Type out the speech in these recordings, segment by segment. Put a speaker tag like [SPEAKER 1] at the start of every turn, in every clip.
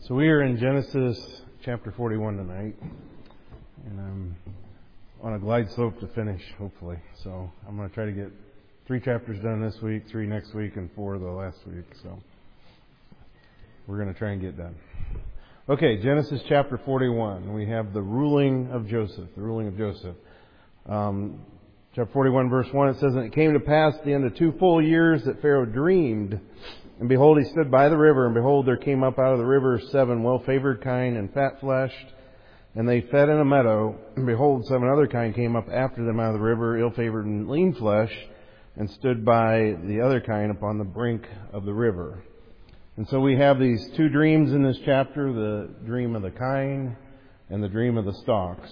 [SPEAKER 1] So we are in Genesis chapter 41 tonight, and I'm on a glide slope to finish, hopefully. So I'm going to try to get 3 chapters done this week, 3 next week, and 4 the last week. So we're going to try and get done. Okay, Genesis chapter 41. We have the ruling of Joseph. The ruling of Joseph. Chapter 41, verse 1, it says, "And it came to pass at the end of 2 full years that Pharaoh dreamed. And behold, he stood by the river, and behold, there came up out of the river 7 well-favored kine and fat-fleshed, and they fed in a meadow. And behold, 7 other kine came up after them out of the river, ill-favored and lean-fleshed, and stood by the other kine upon the brink of the river." And so we have these 2 dreams in this chapter, the dream of the kine and the dream of the stalks.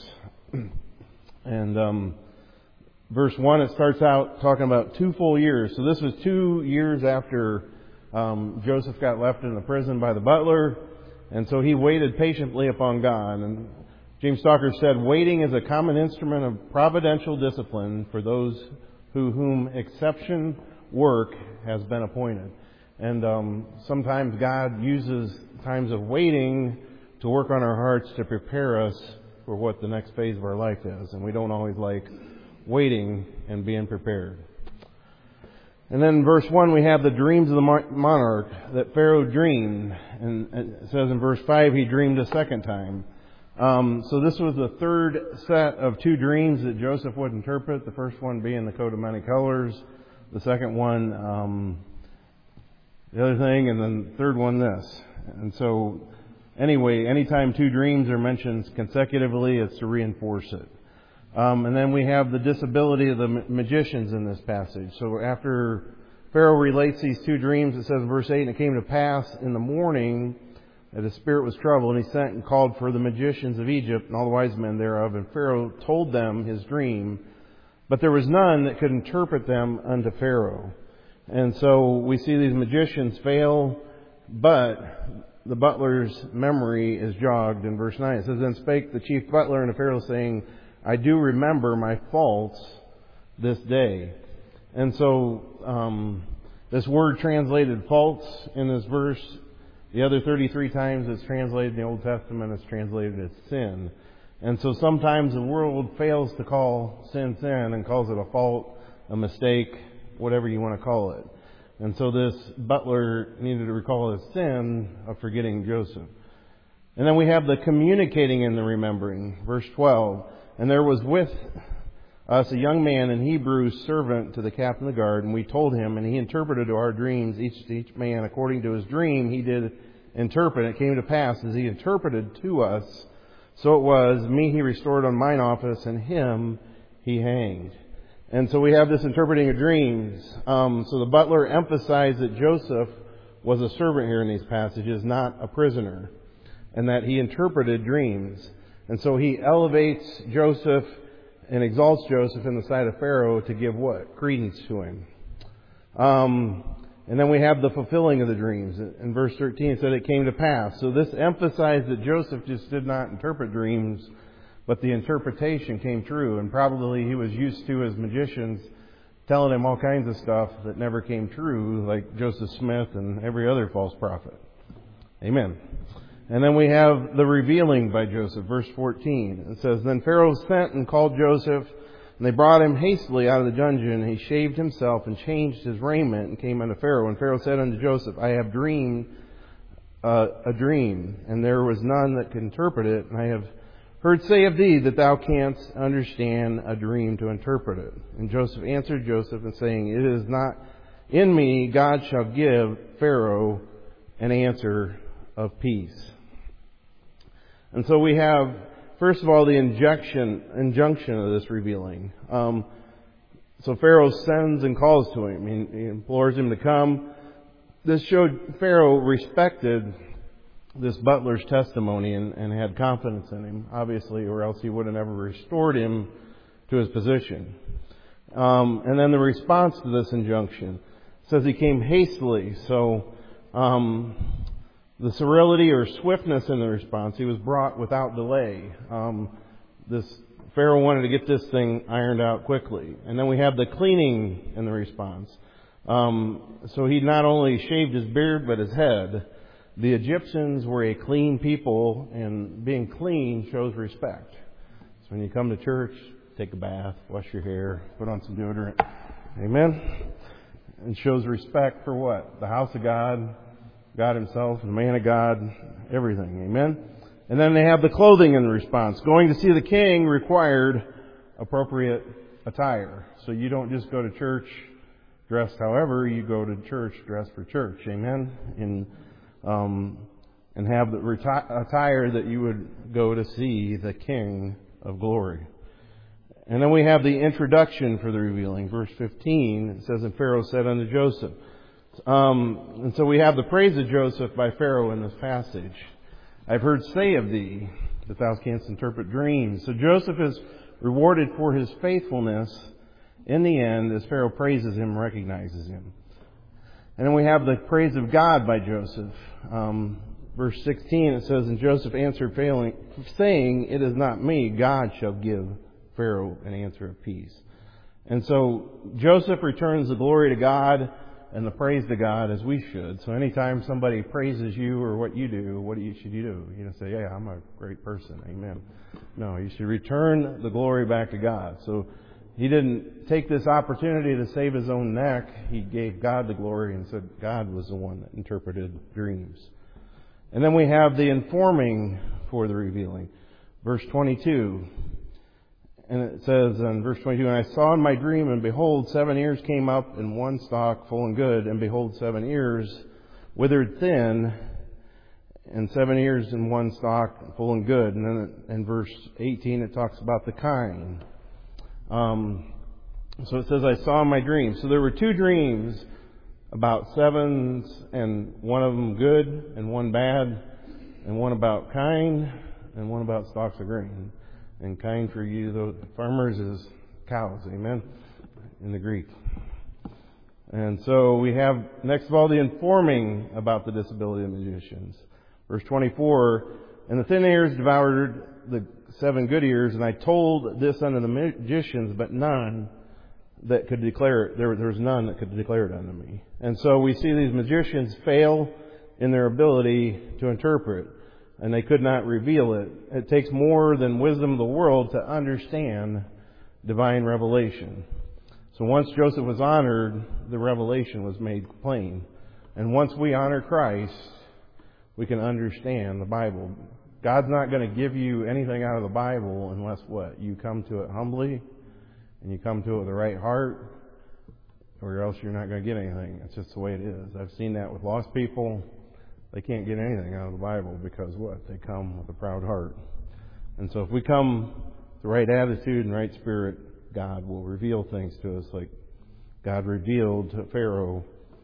[SPEAKER 1] And verse 1, it starts out talking about 2 full years. So this was 2 years after Joseph got left in the prison by the butler, and so he waited patiently upon God. And James Stalker said, "Waiting is a common instrument of providential discipline for those whom exception work has been appointed." And sometimes God uses times of waiting to work on our hearts to prepare us for what the next phase of our life is. And we don't always like waiting and being prepared. And then in verse 1 we have the dreams of the monarch that Pharaoh dreamed. And it says in verse 5 he dreamed a second time. So this was the third set of 2 dreams that Joseph would interpret. The first one being the coat of many colors. The second one, the other thing. And then the third one, this. And so anyway, anytime 2 dreams are mentioned consecutively, it's to reinforce it. And then we have the disability of the magicians in this passage. So after Pharaoh relates these 2 dreams, it says in verse 8, "And it came to pass in the morning that his spirit was troubled, and he sent and called for the magicians of Egypt and all the wise men thereof. And Pharaoh told them his dream, but there was none that could interpret them unto Pharaoh." And so we see these magicians fail, but the butler's memory is jogged in verse 9. It says, "Then spake the chief butler unto Pharaoh, saying, I do remember my faults this day." And so this word translated faults in this verse, the other 33 times it's translated in the Old Testament, it's translated as sin. And so sometimes the world fails to call sin sin and calls it a fault, a mistake, whatever you want to call it. And so this butler needed to recall his sin of forgetting Joseph. And then we have the communicating and the remembering. Verse 12. "And there was with us a young man in Hebrew, servant to the captain of the guard, and we told him, and he interpreted to our dreams, each man according to his dream he did interpret. It came to pass, as he interpreted to us, so it was, me he restored on mine office, and him he hanged." And so we have this interpreting of dreams. So the butler emphasized that Joseph was a servant here in these passages, not a prisoner, and that he interpreted dreams. And so he elevates Joseph and exalts Joseph in the sight of Pharaoh to give what? Credence to him. And then we have the fulfilling of the dreams. In verse 13 it said it came to pass. So this emphasized that Joseph just did not interpret dreams, but the interpretation came true. And probably he was used to his magicians telling him all kinds of stuff that never came true, like Joseph Smith and every other false prophet. Amen. And then we have the revealing by Joseph, verse 14. It says, "Then Pharaoh sent and called Joseph, and they brought him hastily out of the dungeon. And he shaved himself and changed his raiment and came unto Pharaoh. And Pharaoh said unto Joseph, I have dreamed a dream, and there was none that could interpret it. And I have heard say of thee that thou canst understand a dream to interpret it. And Joseph answered Joseph and saying, It is not in me. God shall give Pharaoh an answer of peace." And so we have, first of all, the injunction of this revealing. So Pharaoh sends and calls to him. He implores him to come. This showed Pharaoh respected this butler's testimony and had confidence in him, obviously, or else he would have never restored him to his position. And then the response to this injunction says he came hastily. So the celerity or swiftness in the response, he was brought without delay. This Pharaoh wanted to get this thing ironed out quickly. And then we have the cleaning in the response. So he not only shaved his beard, but his head. The Egyptians were a clean people, and being clean shows respect. So when you come to church, take a bath, wash your hair, put on some deodorant. Amen? It shows respect for what? The house of God, God Himself, the man of God, everything. Amen? And then they have the clothing in response. Going to see the king required appropriate attire. So you don't just go to church dressed however, you go to church dressed for church. Amen? And have the attire that you would go to see the King of Glory. And then we have the introduction for the revealing. Verse 15, it says, "And Pharaoh said unto Joseph." And so we have the praise of Joseph by Pharaoh in this passage. "I've heard say of thee that thou canst interpret dreams." So Joseph is rewarded for his faithfulness in the end as Pharaoh praises him, recognizes him. And then we have the praise of God by Joseph. Verse 16, it says, "And Joseph answered, saying, It is not me, God shall give Pharaoh an answer of peace." And so Joseph returns the glory to God and the praise to God, as we should. So anytime somebody praises you or what you do, what should you do? You don't say, "Yeah, I'm a great person." Amen. No, you should return the glory back to God. So he didn't take this opportunity to save his own neck. He gave God the glory and said God was the one that interpreted dreams. And then we have the informing for the revealing. Verse 22. And it says in verse 22, "And I saw in my dream, and behold, 7 ears came up in one stalk, full and good, and behold, 7 ears withered thin, and 7 ears in one stalk, full and good." And then in verse 18, it talks about the kind. So it says, "I saw in my dream." So there were 2 dreams about 7s, and one of them good, and one bad, and one about kine, and one about stalks of grain. And kine for you, the farmers, is cows. Amen? In the Greek. And so we have, next of all, the informing about the disability of magicians. Verse 24, "And the thin ears devoured the 7 good ears, and I told this unto the magicians, but none that could declare it." There was none that could declare it unto me. And so we see these magicians fail in their ability to interpret, and they could not reveal it. It takes more than wisdom of the world to understand divine revelation. So once Joseph was honored, the revelation was made plain. And once we honor Christ, we can understand the Bible. God's not going to give you anything out of the Bible unless what? You come to it humbly, and you come to it with the right heart, or else you're not going to get anything. It's just the way it is. I've seen that with lost people. They can't get anything out of the Bible because what? They come with a proud heart. And so if we come with the right attitude and right spirit, God will reveal things to us like God revealed to Pharaoh.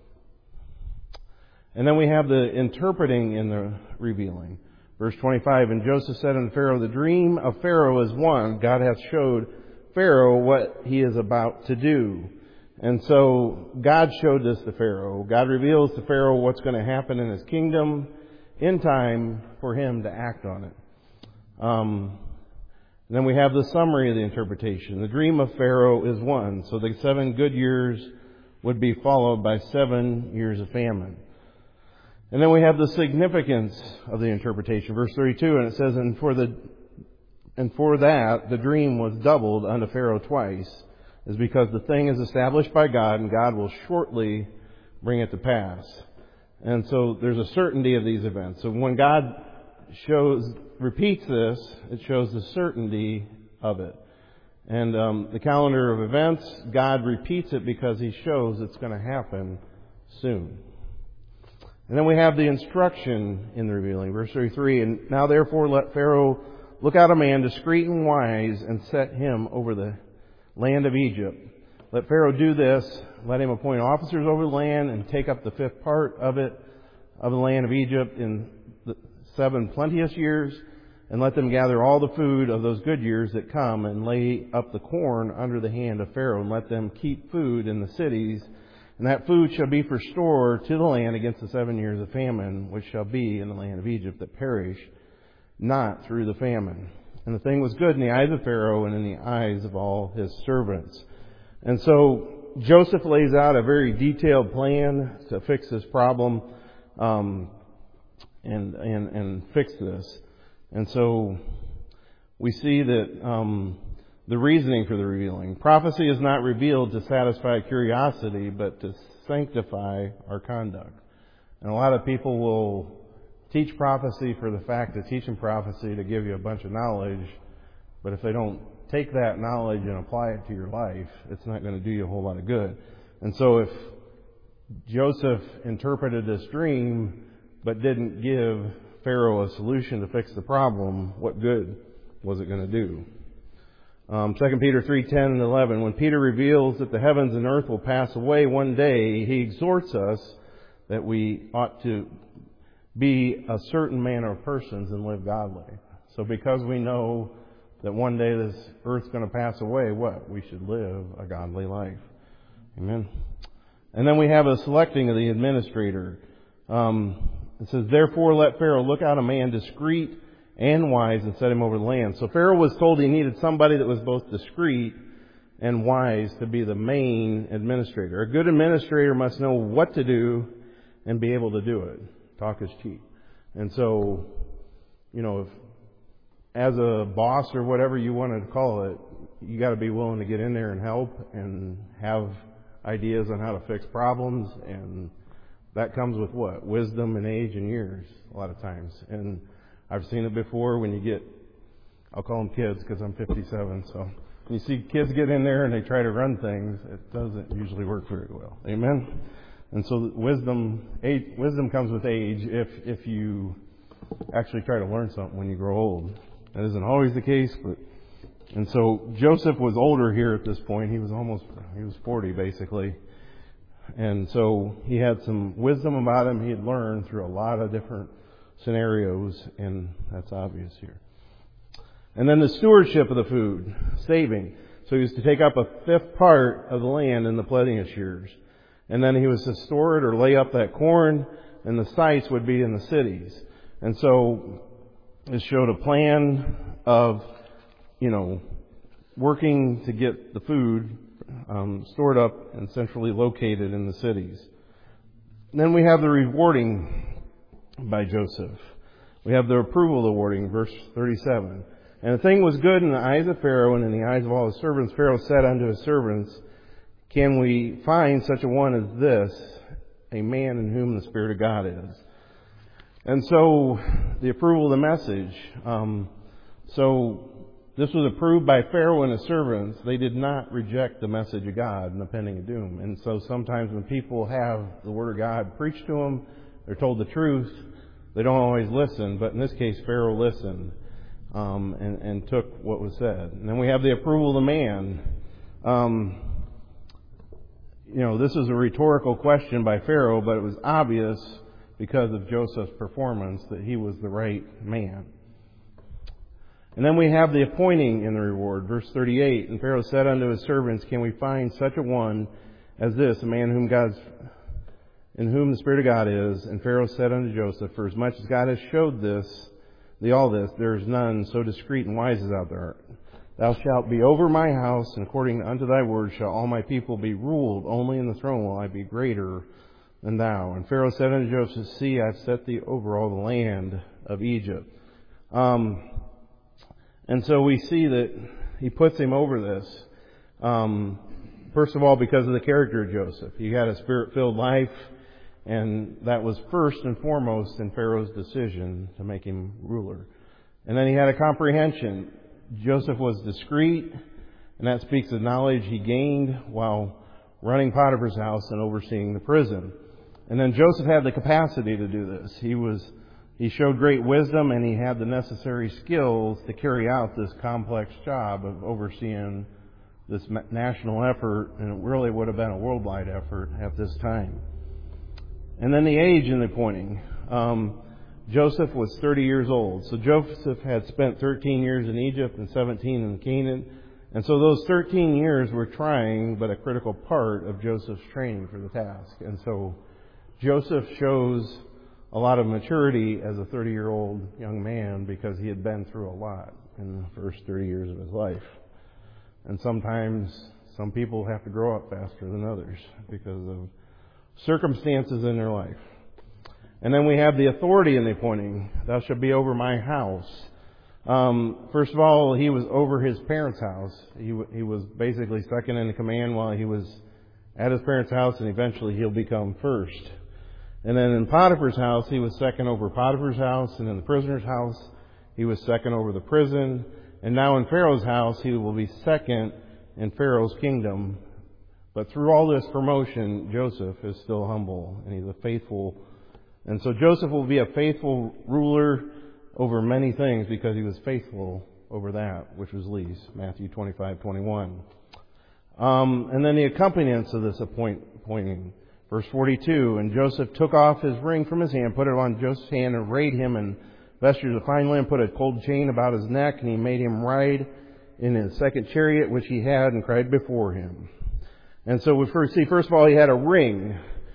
[SPEAKER 1] And then we have the interpreting in the revealing. Verse 25, "And Joseph said unto Pharaoh, The dream of Pharaoh is one. God hath showed Pharaoh what he is about to do." And so God showed this to Pharaoh. God reveals to Pharaoh what's going to happen in his kingdom in time for him to act on it. And then we have the summary of the interpretation. The dream of Pharaoh is one. So the 7 good years would be followed by 7 years of famine. And then we have the significance of the interpretation. Verse 32, and it says, And for that the dream was doubled unto Pharaoh twice, is because the thing is established by God, and God will shortly bring it to pass. And so there's a certainty of these events. So when God repeats this, it shows the certainty of it. And the calendar of events, God repeats it because He shows it's going to happen soon. And then we have the instruction in the revealing. Verse 33, And now therefore let Pharaoh look out a man discreet and wise, and set him over the land of Egypt. Let Pharaoh do this. Let him appoint officers over the land, and take up the 5th part of it, of the land of Egypt, in the 7 plenteous years, and let them gather all the food of those good years that come, and lay up the corn under the hand of Pharaoh, and let them keep food in the cities. And that food shall be for store to the land against the 7 years of famine, which shall be in the land of Egypt, that perish not through the famine. And the thing was good in the eyes of Pharaoh and in the eyes of all his servants. And so Joseph lays out a very detailed plan to fix this problem. and fix this. And so we see that the reasoning for the revealing. Prophecy is not revealed to satisfy curiosity, but to sanctify our conduct. And a lot of people will teach prophecy for the fact of teaching prophecy to give you a bunch of knowledge, but if they don't take that knowledge and apply it to your life, it's not going to do you a whole lot of good. And so if Joseph interpreted this dream but didn't give Pharaoh a solution to fix the problem, what good was it going to do? 2 Peter 3:10 and 11, when Peter reveals that the heavens and earth will pass away one day, he exhorts us that we ought to be a certain manner of persons and live godly. So because we know that one day this earth's going to pass away, we should live a godly life. Amen. And then we have a selecting of the administrator. It says, therefore let Pharaoh look out a man discreet and wise and set him over the land. So Pharaoh was told he needed somebody that was both discreet and wise to be the main administrator. A good administrator must know what to do and be able to do it. Talk is cheap. And so, if as a boss or whatever you want to call it, you got to be willing to get in there and help and have ideas on how to fix problems, and that comes with what? Wisdom and age and years a lot of times. And I've seen it before when you get, I'll call them kids because I'm 57, so when you see kids get in there and they try to run things, it doesn't usually work very well. Amen? And so wisdom comes with age if you actually try to learn something when you grow old. That isn't always the case, and so Joseph was older here at this point. He was 40 basically. And so he had some wisdom about him. He had learned through a lot of different scenarios, and that's obvious here. And then the stewardship of the food, saving. So he was to take up a fifth part of the land in the plenteous years. And then he was to store it or lay up that corn, and the sites would be in the cities. And so it showed a plan of, working to get the food stored up and centrally located in the cities. And then we have the rewarding by Joseph. We have the approval awarding, verse 37. And the thing was good in the eyes of Pharaoh and in the eyes of all his servants. Pharaoh said unto his servants, can we find such a one as this, a man in whom the Spirit of God is? And so the approval of the message. So this was approved by Pharaoh and his servants. They did not reject the message of God and the pending of doom. And so sometimes when people have the Word of God preached to them, they're told the truth, they don't always listen. But in this case, Pharaoh listened and took what was said. And then we have the approval of the man. This is a rhetorical question by Pharaoh, but it was obvious because of Joseph's performance that he was the right man. And then we have the appointing in the reward, verse 38. And Pharaoh said unto his servants, can we find such a one as this, a man in whom the Spirit of God is? And Pharaoh said unto Joseph, for as much as God has showed all this, there is none so discreet and wise as thou art. Thou shalt be over my house, and according unto thy word shall all my people be ruled. Only in the throne will I be greater than thou. And Pharaoh said unto Joseph, see, I have set thee over all the land of Egypt. And so we see that he puts him over this. First of all, because of the character of Joseph. He had a Spirit-filled life, and that was first and foremost in Pharaoh's decision to make him ruler. And then he had a comprehension. Joseph was discreet, and that speaks of knowledge he gained while running Potiphar's house and overseeing the prison. And then Joseph had the capacity to do this. He showed great wisdom, and he had the necessary skills to carry out this complex job of overseeing this national effort, and it really would have been a worldwide effort at this time. And then the age in the appointing. Joseph was 30 years old. So Joseph had spent 13 years in Egypt and 17 in Canaan. And so those 13 years were trying, but a critical part of Joseph's training for the task. And so Joseph shows a lot of maturity as a 30-year-old young man because he had been through a lot in the first 30 years of his life. And sometimes some people have to grow up faster than others because of circumstances in their life. And then we have the authority in the appointing. Thou shalt be over my house. First of all, he was over his parents' house. He was basically second in command while he was at his parents' house, and eventually he'll become first. And then in Potiphar's house, he was second over Potiphar's house, and in the prisoner's house, he was second over the prison. And now in Pharaoh's house, he will be second in Pharaoh's kingdom. But through all this promotion, Joseph is still humble, and he's a faithful. And so Joseph will be a faithful ruler over many things because he was faithful over that which was least. Matthew 25:21. And then the accompaniments of this appointing. Verse 42, and Joseph took off his ring from his hand, put it on Joseph's hand, and arrayed him in vestures of fine linen, put a gold chain about his neck, and he made him ride in his second chariot which he had, and cried before him. And so we see, first of all, he had a ring.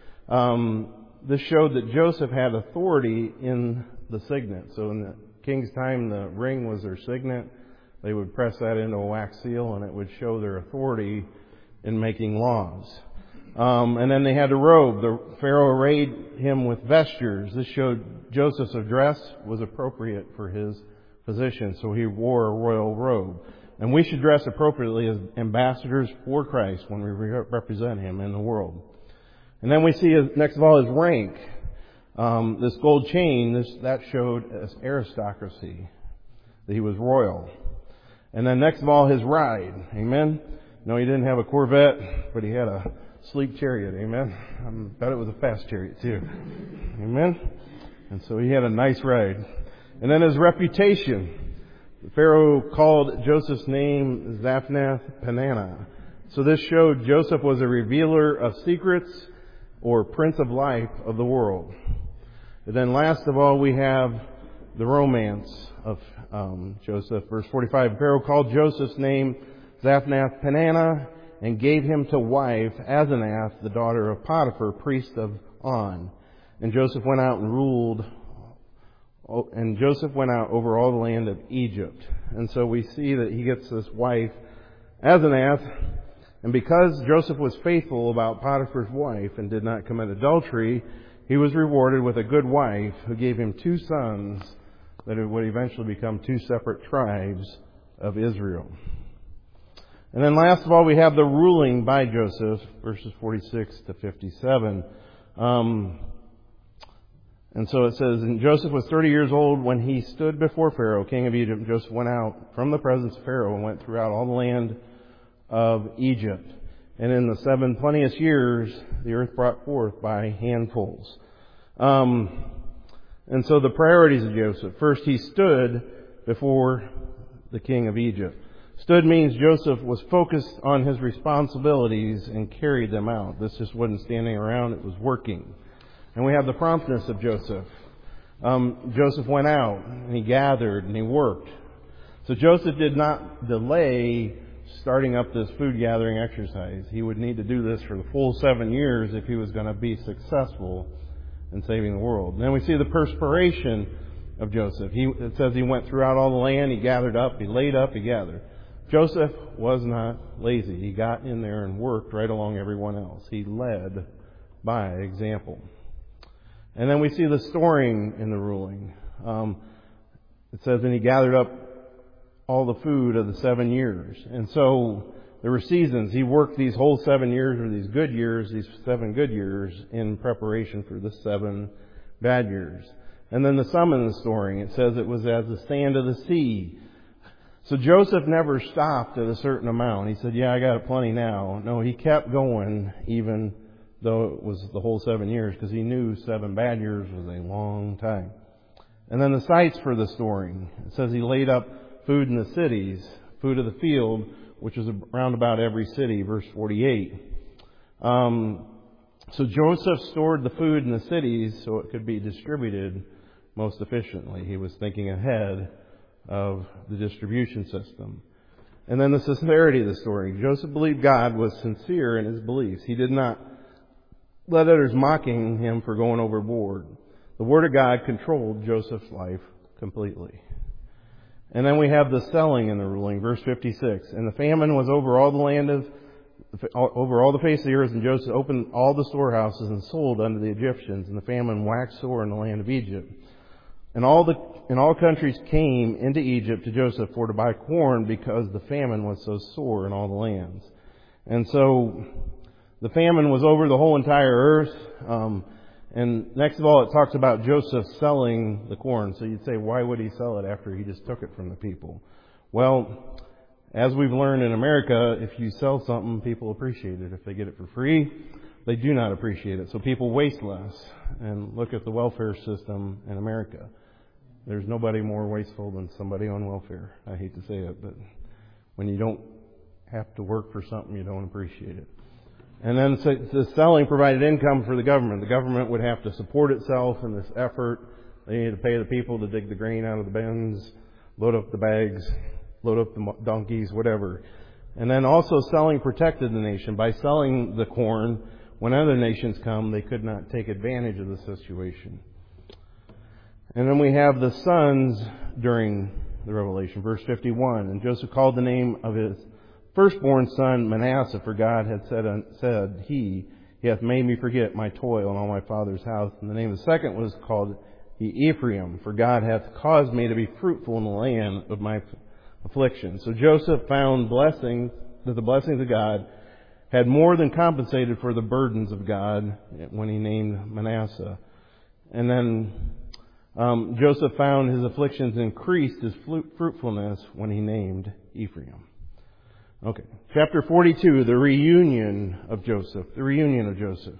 [SPEAKER 1] This showed that Joseph had authority in the signet. So in the king's time, the ring was their signet. They would press that into a wax seal, and it would show their authority in making laws. And then they had a robe. The Pharaoh arrayed him with vestures. This showed Joseph's dress was appropriate for his position, so he wore a royal robe. And we should dress appropriately as ambassadors for Christ when we represent Him in the world. And then we see, next of all, his rank. This gold chain, that showed as aristocracy, that he was royal. And then next of all, his ride. Amen? No, he didn't have a Corvette, but he had a sleek chariot. Amen? I bet it was a fast chariot too. Amen? And so he had a nice ride. And then his reputation. Pharaoh called Joseph's name Zaphnath-Paaneah. So this showed Joseph was a revealer of secrets, or prince of life of the world. And then last of all, we have the romance of Joseph. Verse 45, Pharaoh called Joseph's name Zaphnath-Paaneah and gave him to wife Asenath, the daughter of Potiphar, priest of On. And Joseph went out over all the land of Egypt. And so we see that he gets this wife, Asenath, and because Joseph was faithful about Potiphar's wife and did not commit adultery, he was rewarded with a good wife who gave him 2 sons that would eventually become 2 separate tribes of Israel. And then last of all, we have the ruling by Joseph, verses 46 to 57. And so it says, and Joseph was 30 years old when he stood before Pharaoh, king of Egypt. Joseph went out from the presence of Pharaoh and went throughout all the land of Egypt. And in the 7 plenteous years, the earth brought forth by handfuls. And so the priorities of Joseph. First, he stood before the king of Egypt. Stood means Joseph was focused on his responsibilities and carried them out. This just wasn't standing around, it was working. And we have the promptness of Joseph. Joseph went out and he gathered and he worked. So Joseph did not delay starting up this food gathering exercise. He would need to do this for the full 7 years if he was going to be successful in saving the world. And then we see the perspiration of Joseph. It says he went throughout all the land, he gathered up, he laid up, he gathered. Joseph was not lazy. He got in there and worked right along everyone else. He led by example. And then we see the storing in the ruling. It says, and he gathered up all the food of the 7 years. And so there were seasons. He worked these whole 7 years, or these good years, these 7 good years, in preparation for the 7 bad years. And then the sum in the storing, it says it was as the sand of the sea. So Joseph never stopped at a certain amount. He said, yeah, I got plenty now. No, he kept going even though it was the whole 7 years, because he knew 7 bad years was a long time. And then the sites for the storing. It says he laid up food in the cities, food of the field, which is around about every city, verse 48. So Joseph stored the food in the cities so it could be distributed most efficiently. He was thinking ahead of the distribution system. And then the sincerity of the story. Joseph believed God was sincere in his beliefs. He did not let others mocking him for going overboard. The Word of God controlled Joseph's life completely. And then we have the selling in the ruling, verse 56. And the famine was over all the land of over all the face of the earth, and Joseph opened all the storehouses and sold unto the Egyptians, and the famine waxed sore in the land of Egypt. And all countries came into Egypt to Joseph for to buy corn, because the famine was so sore in all the lands. And so the famine was over the whole entire earth. And next of all, it talks about Joseph selling the corn. So you'd say, why would he sell it after he just took it from the people? Well, as we've learned in America, if you sell something, people appreciate it. If they get it for free, they do not appreciate it. So people waste less. And look at the welfare system in America. There's nobody more wasteful than somebody on welfare. I hate to say it, but when you don't have to work for something, you don't appreciate it. And then the selling provided income for the government. The government would have to support itself in this effort. They needed to pay the people to dig the grain out of the bins, load up the bags, load up the donkeys, whatever. And then also selling protected the nation. By selling the corn, when other nations come, they could not take advantage of the situation. And then we have the sons during the Revelation. Verse 51, and Joseph called the name of his firstborn son Manasseh, for God had said, He hath made me forget my toil in all my father's house. And the name of the second was called Ephraim, for God hath caused me to be fruitful in the land of my affliction. So Joseph found that the blessings of God had more than compensated for the burdens of God when he named Manasseh. And then Joseph found his afflictions increased his fruitfulness when he named Ephraim. Okay. Chapter 42, the reunion of Joseph. The reunion of Joseph.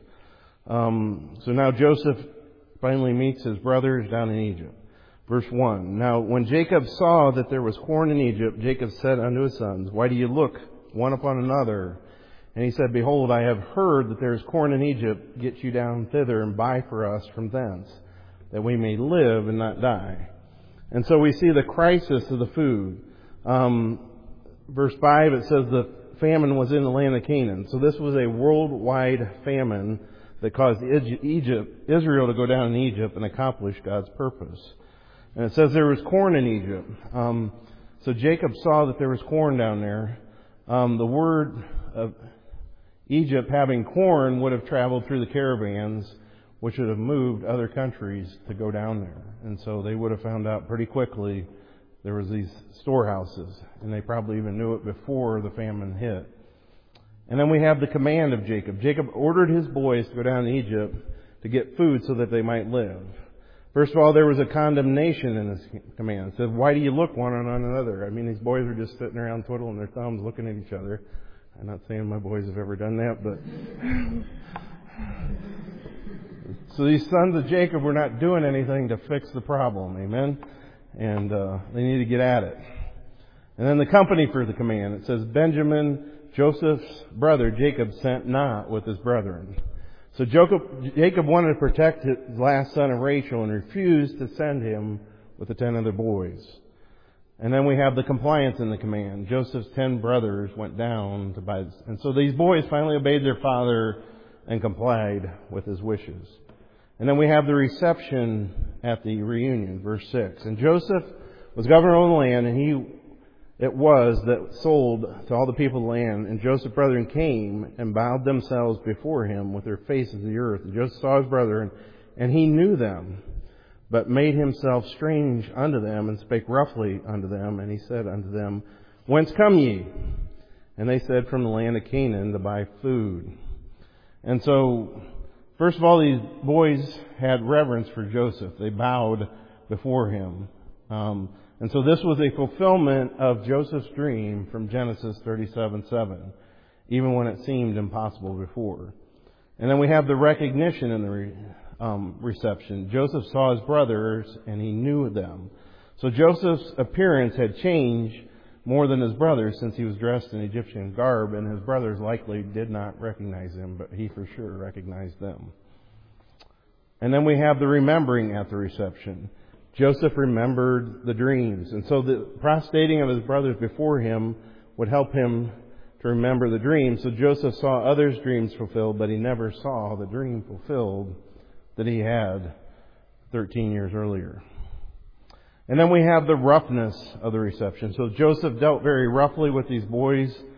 [SPEAKER 1] So now Joseph finally meets his brothers down in Egypt. Verse 1. Now when Jacob saw that there was corn in Egypt, Jacob said unto his sons, Why do you look one upon another? And he said, Behold, I have heard that there is corn in Egypt. Get you down thither and buy for us from thence, that we may live and not die. And so we see the crisis of the food. Verse 5, it says the famine was in the land of Canaan. So this was a worldwide famine that caused Israel to go down in Egypt and accomplish God's purpose. And it says there was corn in Egypt. So Jacob saw that there was corn down there. The word of Egypt having corn would have traveled through the caravans, which would have moved other countries to go down there. And so they would have found out pretty quickly there was these storehouses, and they probably even knew it before the famine hit. And then we have the command of Jacob. Jacob ordered his boys to go down to Egypt to get food so that they might live. First of all, there was a condemnation in his command. It said, why do you look one on another? I mean, these boys were just sitting around twiddling their thumbs, looking at each other. I'm not saying my boys have ever done that, but... So these sons of Jacob were not doing anything to fix the problem. Amen? And they need to get at it. And then the company for the command. It says, Benjamin, Joseph's brother, Jacob sent not with his brethren. So Jacob wanted to protect his last son of Rachel and refused to send him with the 10 other boys. And then we have the compliance in the command. Joseph's 10 brothers went down to buy. And so these boys finally obeyed their father and complied with his wishes. And then we have the reception at the reunion, verse 6. And Joseph was governor over the land, and it was that sold to all the people of the land. And Joseph's brethren came and bowed themselves before him with their faces to the earth. And Joseph saw his brethren, and he knew them, but made himself strange unto them, and spake roughly unto them. And he said unto them, Whence come ye? And they said, From the land of Canaan, to buy food. And so, first of all, these boys had reverence for Joseph. They bowed before him. And so this was a fulfillment of Joseph's dream from Genesis 37:7, even when it seemed impossible before. And then we have the recognition in the reception. Joseph saw his brothers, and he knew them. So Joseph's appearance had changed more than his brothers, since he was dressed in Egyptian garb, and his brothers likely did not recognize him, but he for sure recognized them. And then we have the remembering at the reception. Joseph remembered the dreams. And so the prostrating of his brothers before him would help him to remember the dreams. So Joseph saw others' dreams fulfilled, but he never saw the dream fulfilled that he had 13 years earlier. And then we have the roughness of the reception. So Joseph dealt very roughly with these boys,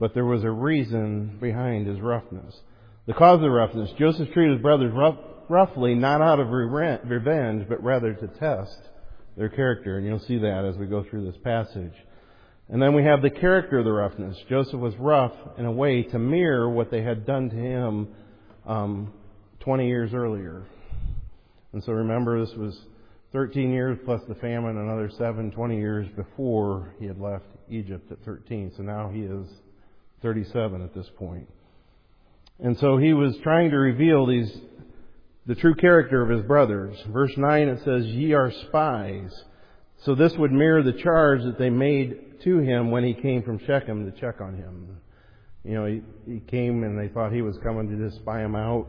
[SPEAKER 1] but there was a reason behind his roughness. The cause of the roughness, Joseph treated his brothers roughly, not out of revenge, but rather to test their character. And you'll see that as we go through this passage. And then we have the character of the roughness. Joseph was rough in a way to mirror what they had done to him 20 years earlier. And so remember, this was 13 years plus the famine, another 20 years before he had left Egypt at 13. So now he is 37 at this point. And so he was trying to reveal the true character of his brothers. Verse 9, it says, "Ye are spies." So this would mirror the charge that they made to him when he came from Shechem to check on him. You know, he came and they thought he was coming to just spy him out.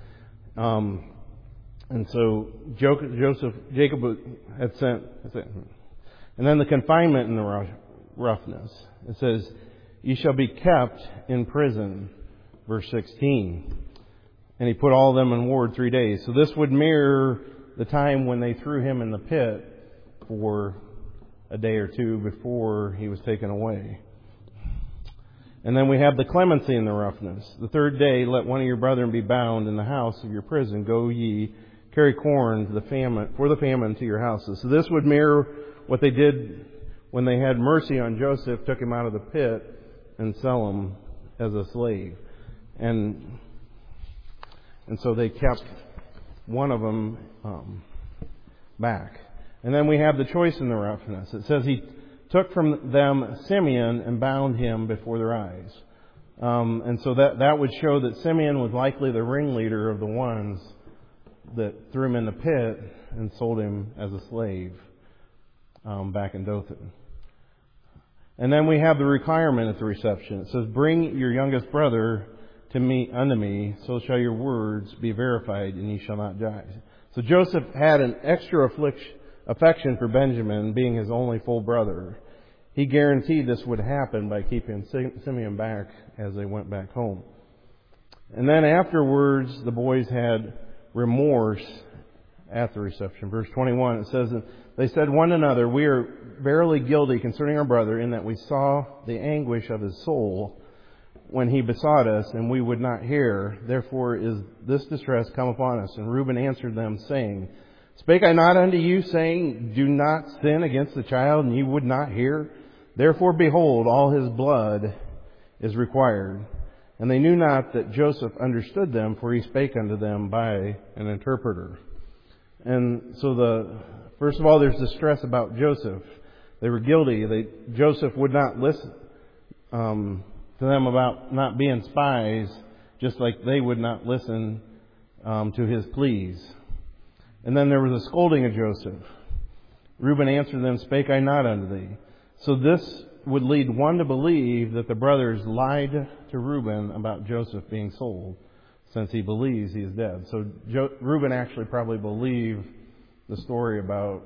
[SPEAKER 1] And so Jacob had sent. And then the confinement in the roughness. It says, "Ye shall be kept in prison." Verse 16. And he put all of them in ward 3 days. So this would mirror the time when they threw him in the pit for a day or two before he was taken away. And then we have the clemency in the roughness. "The third day, let one of your brethren be bound in the house of your prison. Go ye, carry corn for the famine to your houses." So this would mirror what they did when they had mercy on Joseph, took him out of the pit, and sell him as a slave. And so they kept one of them back. And then we have the choice in the roughness. It says he took from them Simeon and bound him before their eyes. And so that would show that Simeon was likely the ringleader of the ones that threw him in the pit and sold him as a slave back in Dothan. And then we have the requirement at the reception. It says, "Bring your youngest brother unto me, so shall your words be verified, and ye shall not die." So Joseph had an extra affection for Benjamin, being his only full brother. He guaranteed this would happen by keeping Simeon back as they went back home. And then afterwards, the boys had remorse at the reception. Verse 21, it says, "They said one to another, We are verily guilty concerning our brother, in that we saw the anguish of his soul when he besought us, and we would not hear. Therefore is this distress come upon us." And Reuben answered them, saying, "Spake I not unto you, saying, Do not sin against the child, and ye would not hear? Therefore, behold, all his blood is required." And they knew not that Joseph understood them, for he spake unto them by an interpreter. And so first of all, there's distress about Joseph. They were guilty. Joseph would not listen to them about not being spies, just like they would not listen to his pleas. And then there was a scolding of Joseph. Reuben answered them, "Spake I not unto thee?" So this would lead one to believe that the brothers lied to Reuben about Joseph being sold, since he believes he is dead. So Reuben actually probably believed the story about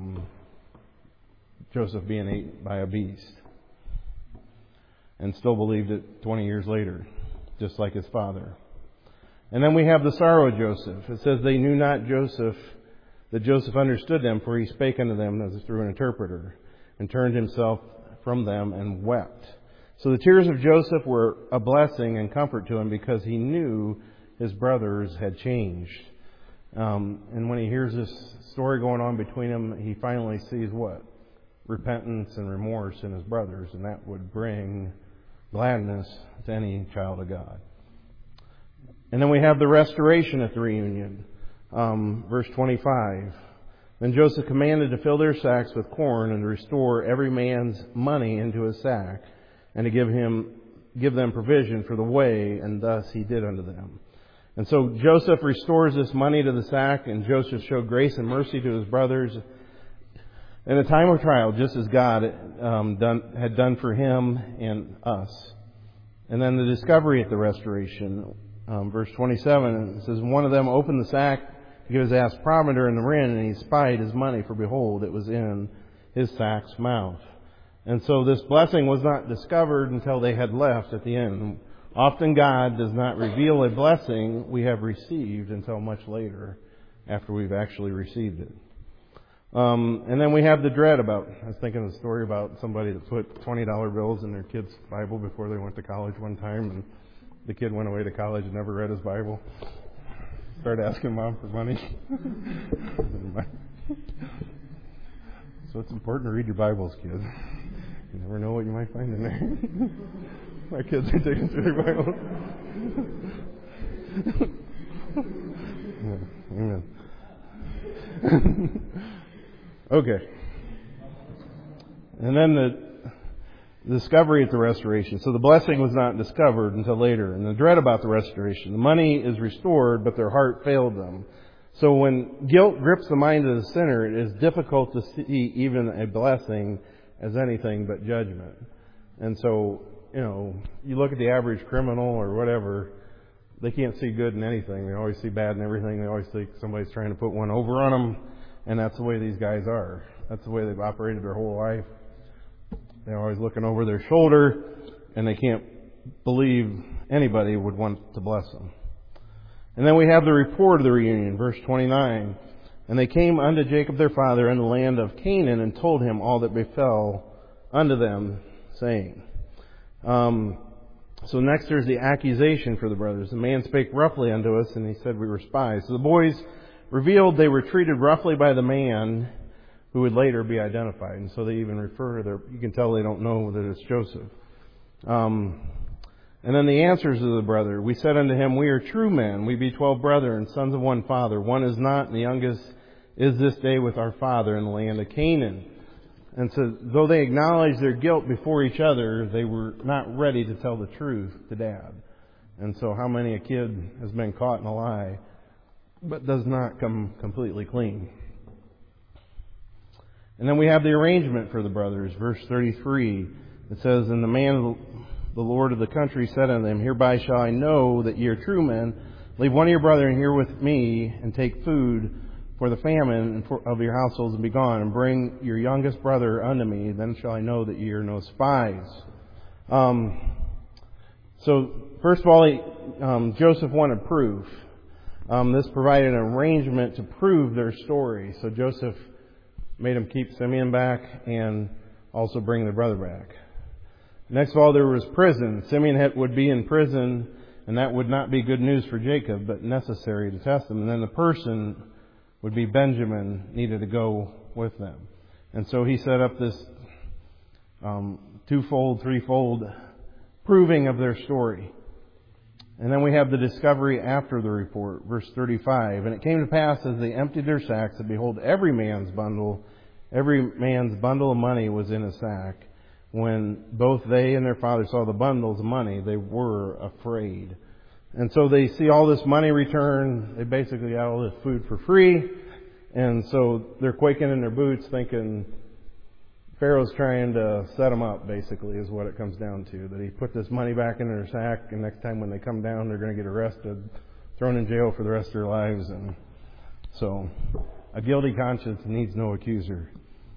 [SPEAKER 1] Joseph being eaten by a beast, and still believed it 20 years later, just like his father. And then we have the sorrow of Joseph. It says, "They knew not that Joseph understood them, for he spake unto them as through an interpreter, and turned himself from them and wept." So the tears of Joseph were a blessing and comfort to him, because he knew his brothers had changed. And when he hears this story going on between them, he finally sees what? Repentance and remorse in his brothers, and that would bring gladness to any child of God. And then we have the restoration at the reunion. Verse 25. "Then Joseph commanded to fill their sacks with corn, and to restore every man's money into his sack, and to give them provision for the way, and thus he did unto them." And so Joseph restores this money to the sack, and Joseph showed grace and mercy to his brothers in a time of trial, just as God had done for him and us. And then the discovery at the restoration. Verse 27, it says, "One of them opened the sack to give his ass provender in the rin, and he spied his money, for behold, it was in his sack's mouth." And so this blessing was not discovered until they had left at the end. Often God does not reveal a blessing we have received until much later, after we've actually received it. And then we have the dread about, I was thinking of a story about somebody that put $20 bills in their kid's Bible before they went to college one time, and the kid went away to college and never read his Bible. Started asking mom for money. So it's important to read your Bibles, kids. You never know what you might find in there. My kids are taking through their Bibles. Yeah, amen. Okay. And then the discovery at the restoration. So the blessing was not discovered until later. And the dread about the restoration. The money is restored, but their heart failed them. So when guilt grips the mind of the sinner, it is difficult to see even a blessing as anything but judgment. And so, you look at the average criminal or whatever, they can't see good in anything. They always see bad in everything. They always think somebody's trying to put one over on them. And that's the way these guys are. That's the way they've operated their whole life. They're always looking over their shoulder, and they can't believe anybody would want to bless them. And then we have the report of the reunion, verse 29. And they came unto Jacob their father in the land of Canaan, and told him all that befell unto them, saying. So next there's the accusation for the brothers. The man spake roughly unto us, and he said we were spies. So the boys revealed they were treated roughly by the man who would later be identified. And so they even refer to you can tell they don't know that it's Joseph. And then the answers of the brother. We said unto him, we are true men. We be 12 brethren, sons of one father. One is not, and the youngest is this day with our father in the land of Canaan. And so though they acknowledged their guilt before each other, they were not ready to tell the truth to Dad. And so how many a kid has been caught in a lie, but does not come completely clean? And then we have the arrangement for the brothers. Verse 33, it says, and the man, the Lord of the country, said unto them, hereby shall I know that ye are true men. Leave one of your brethren here with me, and take food for the famine of your households, and be gone, and bring your youngest brother unto me. Then shall I know that ye are no spies. So first of all, Joseph wanted proof. This provided an arrangement to prove their story. So Joseph made him keep Simeon back and also bring the brother back. Next of all, there was prison. Simeon would be in prison, and that would not be good news for Jacob, but necessary to test him. And then the person would be Benjamin, needed to go with them. And so he set up this twofold, threefold proving of their story. And then we have the discovery after the report, verse 35. And it came to pass as they emptied their sacks, that behold, every man's bundle of money was in a sack. When both they and their father saw the bundles of money, they were afraid. And so they see all this money return. They basically got all this food for free. And so they're quaking in their boots thinking Pharaoh's trying to set them up, basically, is what it comes down to. That he put this money back in their sack, and next time when they come down, they're going to get arrested, thrown in jail for the rest of their lives. And so a guilty conscience needs no accuser.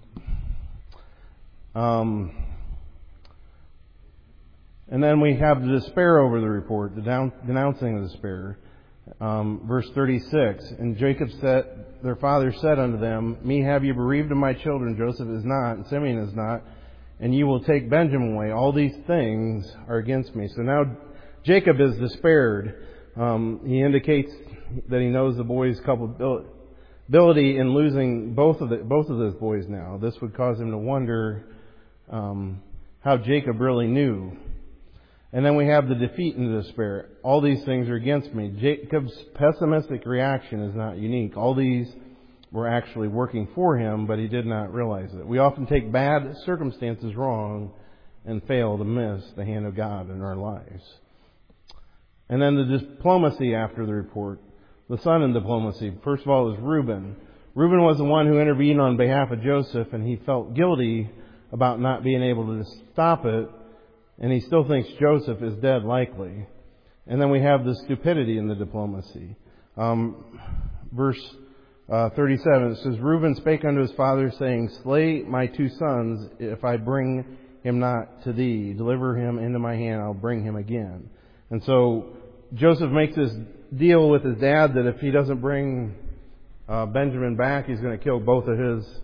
[SPEAKER 1] And then we have the despair over the report, the denouncing the despair. Verse 36, and Jacob said, their father said unto them, me have you bereaved of my children, Joseph is not, and Simeon is not, and you will take Benjamin away. All these things are against me. So now Jacob is despaired. He indicates that he knows the boy's culpability in losing both of those boys now. This would cause him to wonder how Jacob really knew. And then we have the defeat and the despair. All these things are against me. Jacob's pessimistic reaction is not unique. All these were actually working for him, but he did not realize it. We often take bad circumstances wrong and fail to miss the hand of God in our lives. And then the diplomacy after the report. The son in diplomacy. First of all is Reuben. Reuben was the one who intervened on behalf of Joseph, and he felt guilty about not being able to stop it. And he still thinks Joseph is dead, likely. And then we have the stupidity in the diplomacy. Verse 37, it says, Reuben spake unto his father, saying, slay my two sons, if I bring him not to thee. Deliver him into my hand, I'll bring him again. And so Joseph makes this deal with his dad that if he doesn't bring Benjamin back, he's going to kill both of his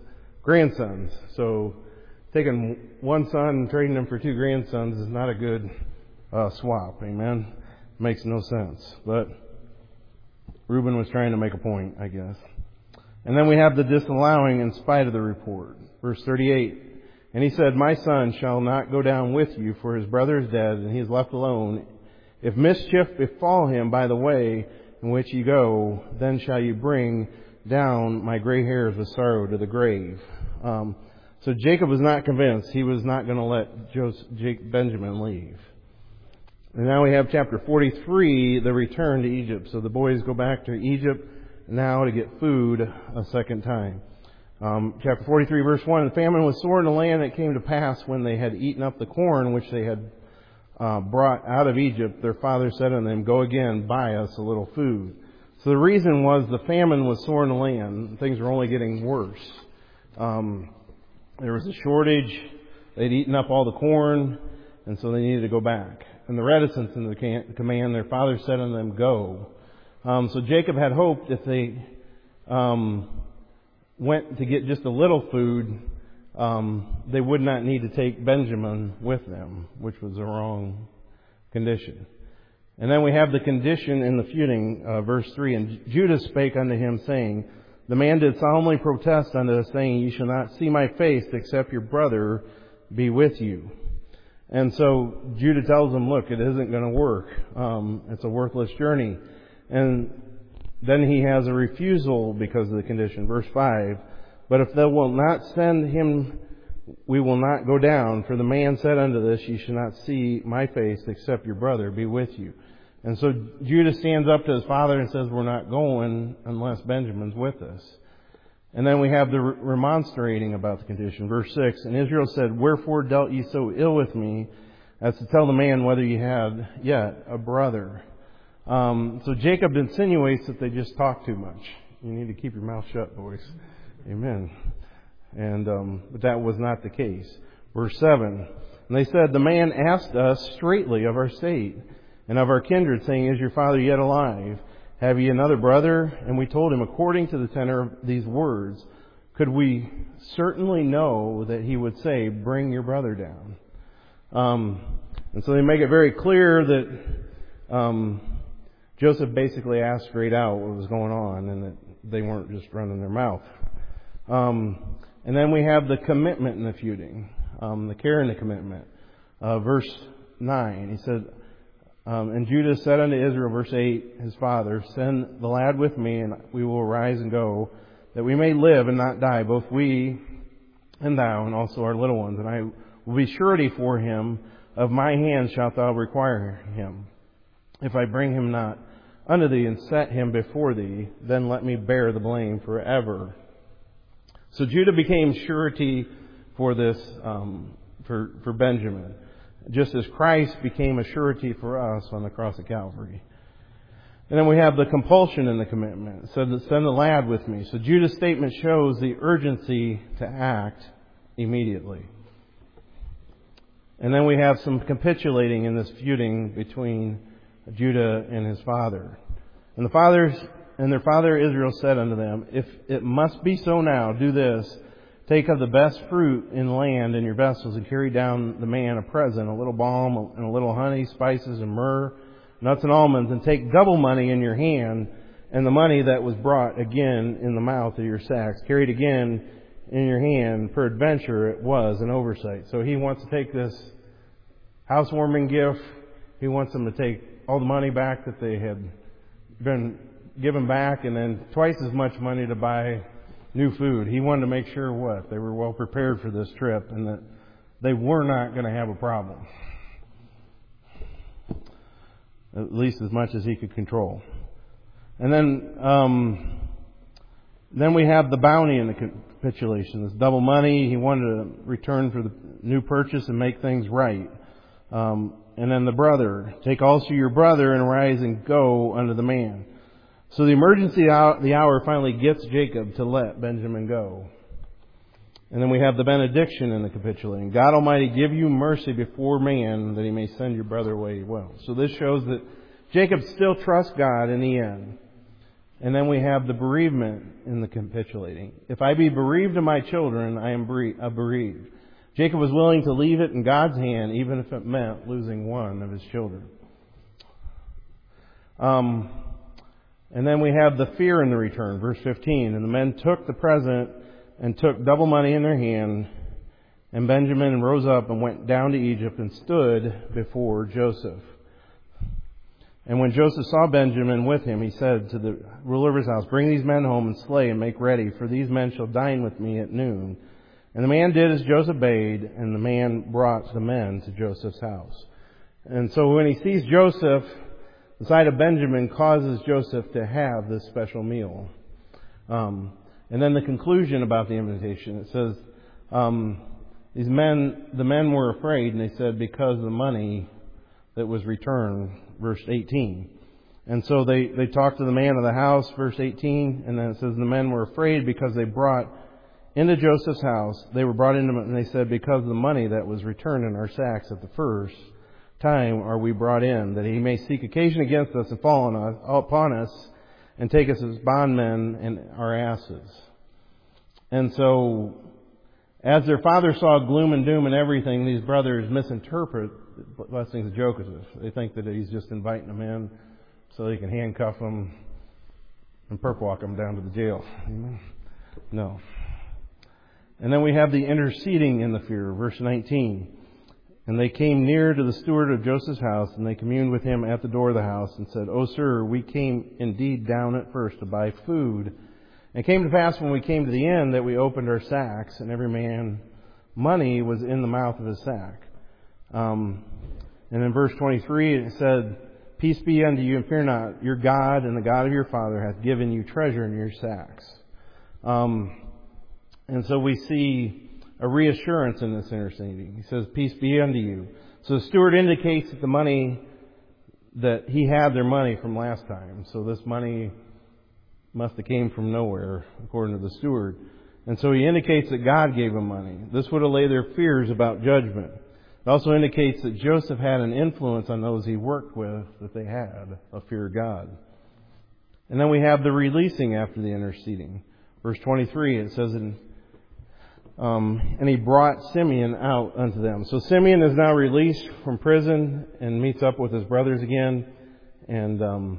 [SPEAKER 1] grandsons. So taking one son and trading him for 2 grandsons is not a good swap. Amen. Makes no sense. But Reuben was trying to make a point, I guess. And then we have the disallowing in spite of the report. Verse 38. And he said, my son shall not go down with you, for his brother is dead, and he is left alone. If mischief befall him by the way in which you go, then shall you bring down my gray hairs with sorrow to the grave. So Jacob was not convinced. He was not going to let Benjamin leave. And now we have chapter 43, the return to Egypt. So the boys go back to Egypt now to get food a second time. Chapter 43, verse 1, the famine was sore in the land. It came to pass when they had eaten up the corn which they had brought out of Egypt, their father said unto them, go again, buy us a little food. So the reason was the famine was sore in the land. Things were only getting worse. There was a shortage. They'd eaten up all the corn, and so they needed to go back. And the reticence in the command, their father said unto them, go. So Jacob had hoped if they went to get just a little food, they would not need to take Benjamin with them, which was the wrong condition. And then we have the condition in the feuding, verse 3. And Judah spake unto him, saying, the man did solemnly protest unto us, saying, ye shall not see my face, except your brother be with you. And so Judah tells him, look, it isn't going to work. It's a worthless journey. And then he has a refusal because of the condition. Verse 5, but if thou wilt not send him, we will not go down. For the man said unto this, ye shall not see my face, except your brother be with you. And so Judah stands up to his father and says, we're not going unless Benjamin's with us. And then we have the remonstrating about the condition. Verse 6, and Israel said, wherefore dealt ye so ill with me, as to tell the man whether ye had yet a brother? So Jacob insinuates that they just talk too much. You need to keep your mouth shut, boys. Amen. And but that was not the case. Verse 7, and they said, the man asked us straightly of our state and of our kindred, saying, is your father yet alive? Have ye another brother? And we told him, according to the tenor of these words, could we certainly know that he would say, bring your brother down? And so they make it very clear that Joseph basically asked straight out what was going on, and that they weren't just running their mouth. And then we have the commitment in the feuding, the care and the commitment. Verse 9, he said, and Judah said unto Israel, verse 8, his father, send the lad with me, and we will arise and go, that we may live and not die, both we and thou, and also our little ones. And I will be surety for him. Of my hand shalt thou require him. If I bring him not unto thee and set him before thee, then let me bear the blame forever. So Judah became surety for this, for Benjamin, just as Christ became a surety for us on the cross of Calvary. And then we have the compulsion in the commitment. So send the lad with me. So Judah's statement shows the urgency to act immediately. And then we have some capitulating in this feuding between Judah and his father. And their father Israel said unto them, if it must be so now, do this. Take of the best fruit in land in your vessels, and carry down the man a present, a little balm and a little honey, spices and myrrh, nuts and almonds, and take double money in your hand, and the money that was brought again in the mouth of your sacks, carried again in your hand. Peradventure it was an oversight. So he wants to take this housewarming gift. He wants them to take all the money back that they had been given back, and then twice as much money to buy new food. He wanted to make sure they were well prepared for this trip, and that they were not going to have a problem. At least as much as he could control. And then we have the bounty in the capitulation. This double money. He wanted to return for the new purchase and make things right. And then the brother. Take also your brother and arise and go unto the man. So the emergency the hour finally gets Jacob to let Benjamin go. And then we have the benediction in the capitulating. God Almighty give you mercy before man, that he may send your brother away well. So this shows that Jacob still trusts God in the end. And then we have the bereavement in the capitulating. If I be bereaved of my children, I am bereaved. Jacob was willing to leave it in God's hand, even if it meant losing one of his children. And then we have the fear in the return, verse 15. And the men took the present and took double money in their hand. And Benjamin rose up and went down to Egypt and stood before Joseph. And when Joseph saw Benjamin with him, he said to the ruler of his house, "Bring these men home and slay and make ready, for these men shall dine with me at noon." And the man did as Joseph bade, and the man brought the men to Joseph's house. And so when he sees Joseph, the sight of Benjamin causes Joseph to have this special meal. And then the conclusion about the invitation, it says, the men were afraid, and they said, because of the money that was returned, verse 18. And so they talked to the man of the house, verse 18, and then it says the men were afraid because they brought into Joseph's house, they were brought into, and they said, because of the money that was returned in our sacks at the first time are we brought in, that he may seek occasion against us and fall upon us and take us as bondmen and our asses. And so, as their father saw gloom and doom and everything, these brothers misinterpret blessings of Joseph. They think that he's just inviting them in so they can handcuff them and perp walk them down to the jail. No. And then we have the interceding in the fear, verse 19. And they came near to the steward of Joseph's house, and they communed with him at the door of the house, and said, "O sir, we came indeed down at first to buy food. And it came to pass when we came to the end that we opened our sacks, and every man money was in the mouth of his sack." And in verse 23 it said, "Peace be unto you, and fear not. Your God and the God of your father hath given you treasure in your sacks." And so we see a reassurance in this interceding. He says, "Peace be unto you." So the steward indicates that the money, that he had their money from last time. So this money must have came from nowhere, according to the steward. And so he indicates that God gave him money. This would allay their fears about judgment. It also indicates that Joseph had an influence on those he worked with, that they had a fear of God. And then we have the releasing after the interceding. Verse 23, it says, and he brought Simeon out unto them. So Simeon is now released from prison and meets up with his brothers again. And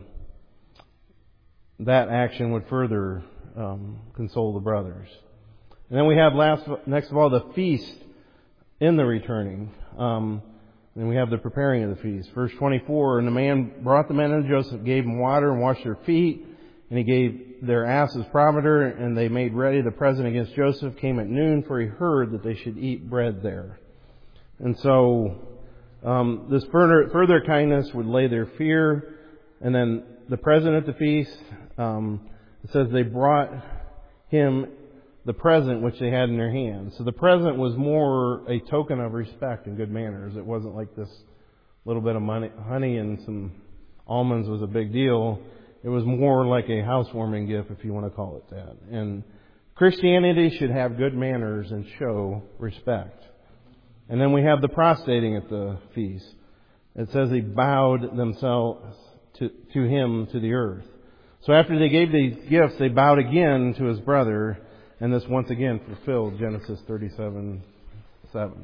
[SPEAKER 1] that action would further console the brothers. And then we have next of all the feast in the returning. And we have the preparing of the feast. Verse 24, and the man brought the men unto Joseph, gave them water and washed their feet. And he gave their asses provender, and they made ready the present against Joseph, came at noon, for he heard that they should eat bread there. And so this further kindness would lay their fear. And then the present at the feast, it says they brought him the present which they had in their hands. So the present was more a token of respect and good manners. It wasn't like this little bit of honey and some almonds was a big deal. It was more like a housewarming gift, if you want to call it that. And Christianity should have good manners and show respect. And then we have the prostrating at the feast. It says they bowed themselves to him to the earth. So after they gave these gifts, they bowed again to his brother, and this once again fulfilled Genesis 37:7.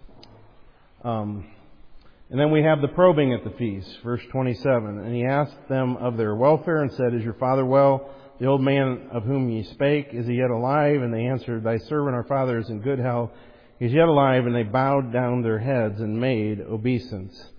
[SPEAKER 1] And then we have the probing at the feast, verse 27. And he asked them of their welfare and said, "Is your father well? The old man of whom ye spake, is he yet alive?" And they answered, "Thy servant our father is in good health. He is yet alive." And they bowed down their heads and made obeisance.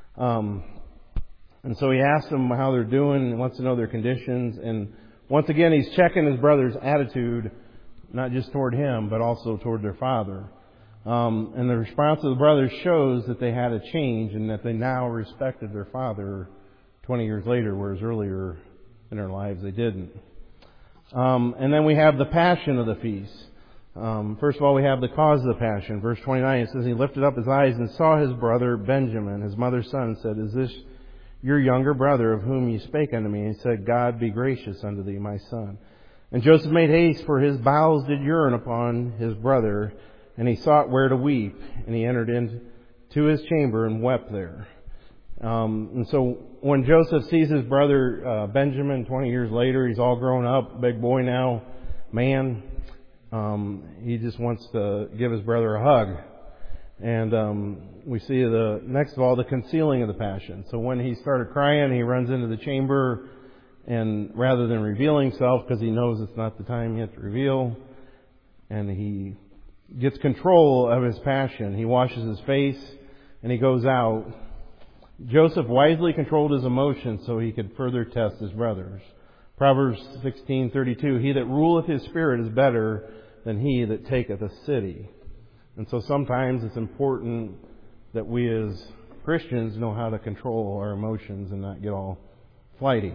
[SPEAKER 1] And so he asked them how they're doing and wants to know their conditions. And once again, he's checking his brother's attitude, not just toward him, but also toward their father. And the response of the brothers shows that they had a change and that they now respected their father 20 years later, whereas earlier in their lives they didn't. And then we have the passion of the feast. First of all, we have the cause of the passion. Verse 29, it says, he lifted up his eyes and saw his brother Benjamin, his mother's son, and said, "Is this your younger brother of whom you spake unto me?" And he said, "God be gracious unto thee, my son." And Joseph made haste, for his bowels did yearn upon his brother, and he sought where to weep. And he entered into his chamber and wept there. And so when Joseph sees his brother Benjamin 20 years later, he's all grown up, big boy now, man. He just wants to give his brother a hug. And we see next of all the concealing of the passion. So when he started crying, he runs into the chamber, and rather than revealing himself, because he knows it's not the time yet to reveal, and he gets control of his passion. He washes his face and he goes out. Joseph wisely controlled his emotions so he could further test his brothers. Proverbs 16:32, he that ruleth his spirit is better than he that taketh a city. And so sometimes it's important that we as Christians know how to control our emotions and not get all flighty.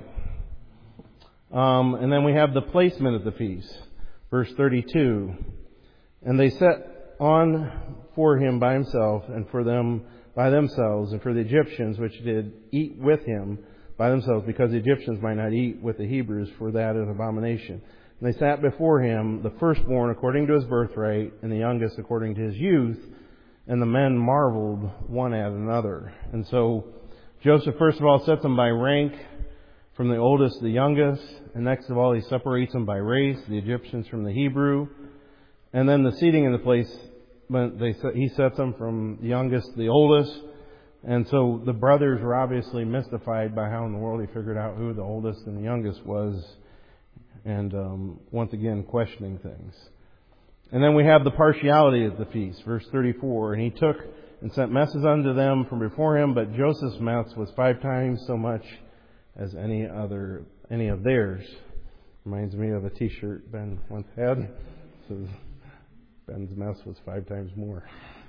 [SPEAKER 1] And then we have the placement of the feast. Verse 32, and they set on for him by himself and for them by themselves, and for the Egyptians which did eat with him by themselves, because the Egyptians might not eat with the Hebrews, for that is abomination. And they sat before him, the firstborn according to his birthright, and the youngest according to his youth, and the men marveled one at another. And so Joseph first of all sets them by rank, from the oldest to the youngest, and next of all he separates them by race, the Egyptians from the Hebrew, and then the seating in the place, he sets them from the youngest to the oldest. And so the brothers were obviously mystified by how in the world he figured out who the oldest and the youngest was, and once again questioning things. And then we have the partiality of the feast, verse 34, and he took and sent messes unto them from before him, but Joseph's mess was 5 times so much as any of theirs. Reminds me of a T-shirt Ben once had. It says, Ben's mess was 5 times more.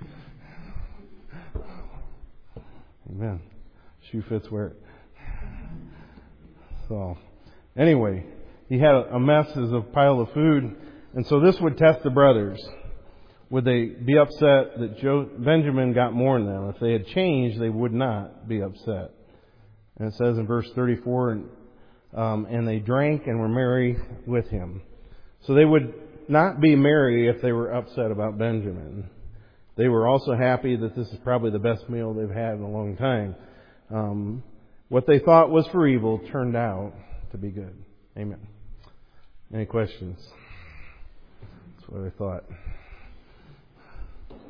[SPEAKER 1] Amen. Shoe fits wear it. So, anyway, he had a mess as a pile of food, and so this would test the brothers. Would they be upset that Benjamin got more than them? If they had changed, they would not be upset. And it says in verse 34, and they drank and were merry with him. So they would not be merry if they were upset about Benjamin. They were also happy that this is probably the best meal they've had in a long time. What they thought was for evil turned out to be good. Amen. Any questions? That's what I thought.